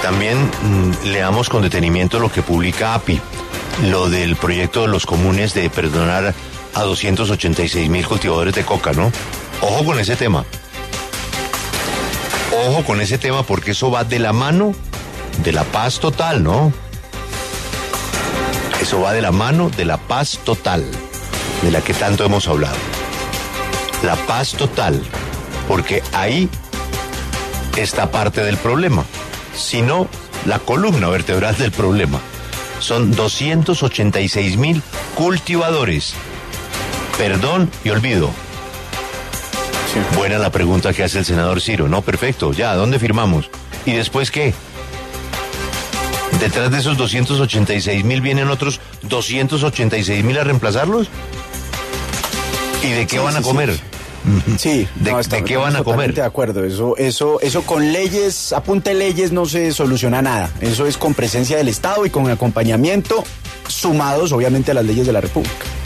También leamos con detenimiento lo que publica API, lo del proyecto de los comunes de perdonar a 286,000 cultivadores de coca, ¿no? Ojo con ese tema. Ojo con ese tema porque eso va de la mano de la paz total, ¿no? Eso va de la mano de la paz total, de la que tanto hemos hablado. La paz total, porque ahí está parte del problema, sino la columna vertebral del problema. Son 286,000 cultivadores. Perdón y olvido. Sí. Buena la pregunta que hace el senador Ciro. No, perfecto, ya, ¿dónde firmamos? ¿Y después qué? ¿Detrás de esos 286,000 vienen otros 286,000 a reemplazarlos? ¿Y de qué van a comer? Sí, ¿De qué van a comer? De acuerdo, eso con leyes, apunte leyes no se soluciona nada. Eso es con presencia del Estado y con acompañamiento, sumados obviamente a las leyes de la República.